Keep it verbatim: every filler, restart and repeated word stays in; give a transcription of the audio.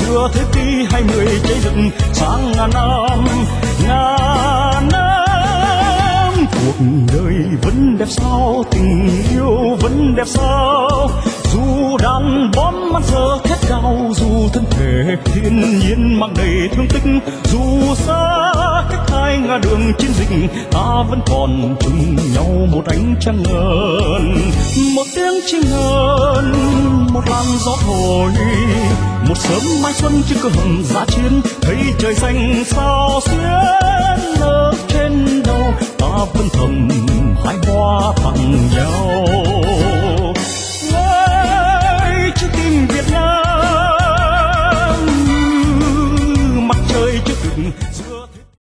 nửa thế kỷ hai mươi cháy rực sáng ngàn năm ngàn năm. Cuộc đời vẫn đẹp sao, tình yêu vẫn đẹp sao, dù đang bom mắt giờ thét cao, dù thân thể thiên nhiên mang đầy thương tích, dù xa cách hai ngã đường chiến dịch, ta vẫn còn chung nhau một ánh trăng ngời, một tiếng chim ngân, một làn gió thổi, một sớm mai xuân trên cửa hầm giá chiến, thấy trời xanh sao xuyến.